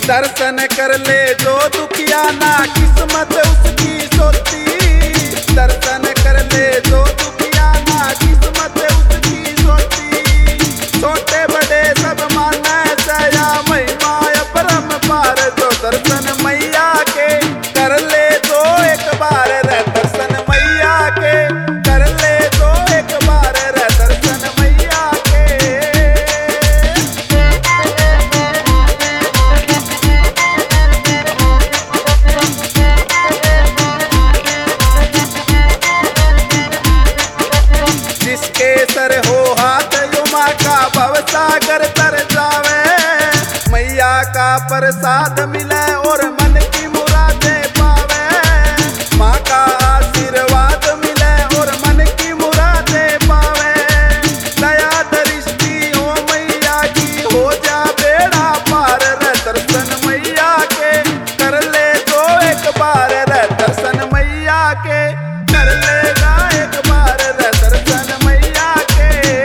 दर्शन कर ले जो दुखिया ना किस्मत उसकी सोती। दर्शन कर ले जो दुखिया ना किस्मत उसकी सोती। छोटे बड़े सब माने सया महिमा परम पार। जो दर्शन मैया के कर ले तो एक बार रे दर्शन मैया के कर ले तो एक बार रे दर्शन मैया के। जिसके सर हो हाथ युमा का भवसागर तर जावे। मैया का प्रसाद मिले और मन की मुरादें पावे। माँ का आशीर्वाद मिले और मन की मुरादें पावे। दया दृष्टि हो मैया की हो जा बेड़ा पार रे दर्शन मैया के कर ले तो एक बार रे दर्शन मैया के कर लेगा एक बार रे दर्शन मैया के।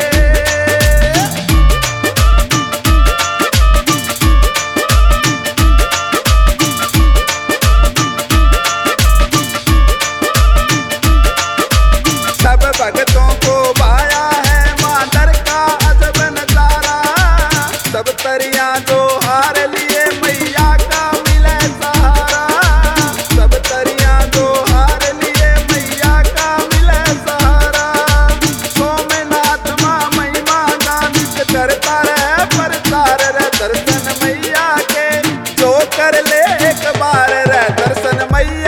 सब भक्तों को भाया है मादर का अजब नजारा। सब तरिया जो हार लिए मैया का मिले सहारा। सब तरिया जो हार लिए मैया का मिले सहारा। सोमनाथ माँ महिमा गानित करता रहे प्रचार रे दर्शन मैया के। जो कर ले एक बार रे दर्शन मैया